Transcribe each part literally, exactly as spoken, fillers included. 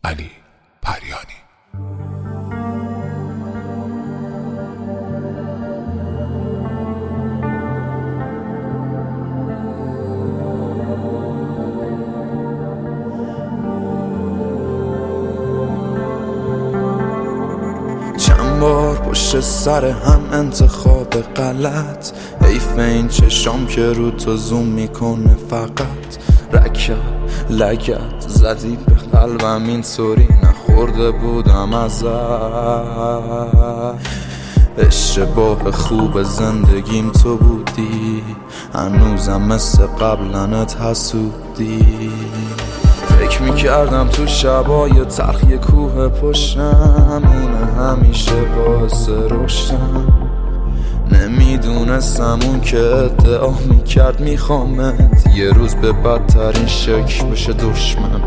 علی پریانی. چند بار پشت سر هم انتخاب غلط، حیف این چشام که رو تو زوم میکنه فقط. رکت لگت زدی به قلبم اینطوری نخورده بودم ازت. اشتباه خوب زندگیم تو بودی، هنوزم مثل قبلنت حسودی. فکر میکردم تو شبای تلخ یه کوه پشتم، اونه همیشه باعث رشدم. نمیدونستم اون که ادعا میکرد میخوامت یه روز به بدترین شکل بشه دشمن.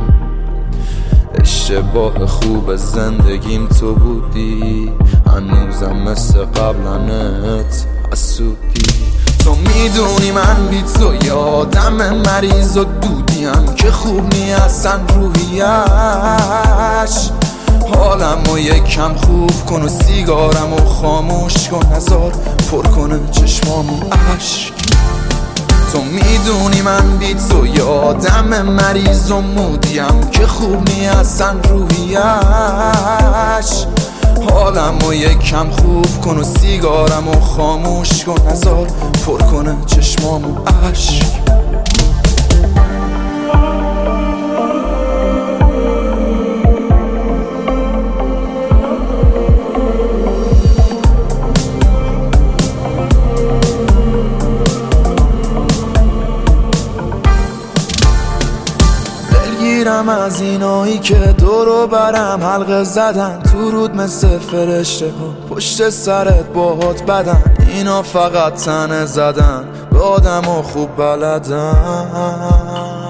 اشتباه خوب زندگیم تو بودی، هنوزم مثل قبلنت حسودی. تو میدونی من بی تو یادم مریض و دودیم که خوب نی اصلا روحیش. حالمو یکم خوب کن و سیگارمو خاموش کن، هزار پر کنه چشمامو عشق. تو میدونی من بی تو یادم مریض و مودیم که خوب نی اصلا روحیش. حالمو یکم خوب کن و سیگارمو خاموش کن، هزار پر کنه چشمامو عشق. دلگیرم از اینایی که دورو برم حلقه زدن، تو رود مثل فرشته ها پشت سرت باهات بدن. اینا فقط تنه زدن به آدم و خوب بلدن.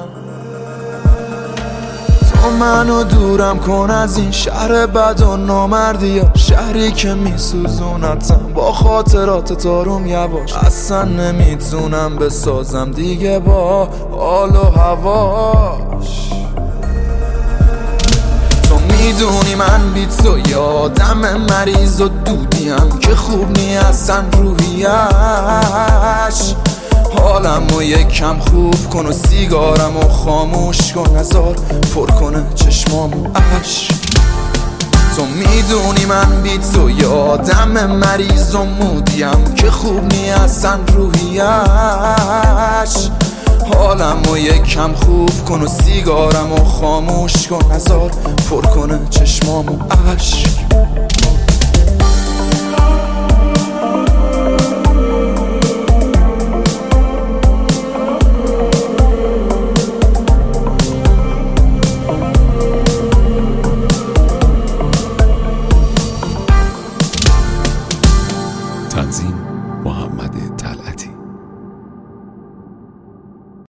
تو منو دورم کن از این شهر بد و نامردی ها، شهری که میسوزونتم با خاطرات تاروم یواش. اصلا نمیتونم بسازم دیگه با حال و هواش. تو میدونی من بی تو یادم مریض و دودیم که خوب نی اصلا روحیش. حالمو یکم خوب کن و سیگارمو خاموش کن، هزار پر کنه چشمامو عشق. تو میدونی من بی تو یادم مریض و مودیم که خوب نی اصلا روحیش. حالمو یکم خوب کن و سیگارمو خاموش کن، هزار پر کنه چشمامو عشق. تنظیم محمد